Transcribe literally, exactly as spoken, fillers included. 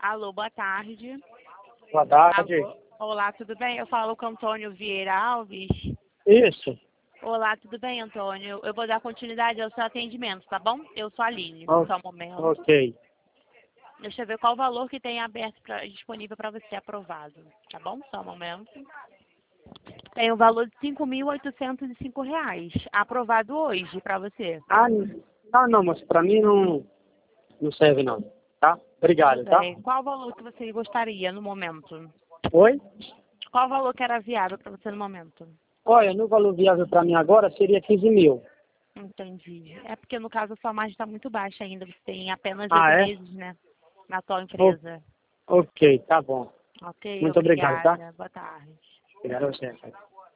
Alô, boa tarde. Boa tarde. Alô. Olá, tudo bem? Eu falo com Antônio Vieira Alves. Isso. Olá, tudo bem, Antônio? Eu vou dar continuidade ao seu atendimento, tá bom? Eu sou a Aline, Oh, só um momento. ok. Deixa eu ver qual o valor que tem aberto pra, disponível para você aprovado, tá bom? Só um momento. Tem o valor de cinco mil oitocentos e cinco reais, aprovado hoje para você. Ah, não, não, mas pra mim não, não serve não, tá? Obrigado, Tudo tá? bem. Qual o valor que você gostaria no momento? Oi? Qual o valor que era viável para você no momento? Olha, no valor viável pra mim agora seria quinze mil. Entendi. É porque no caso a sua margem está muito baixa ainda. Você tem apenas Ah, oito é? meses, né? Na sua O- empresa. ok, tá bom. Ok, Muito obrigado, tá? obrigada. Boa tarde. Obrigado a você.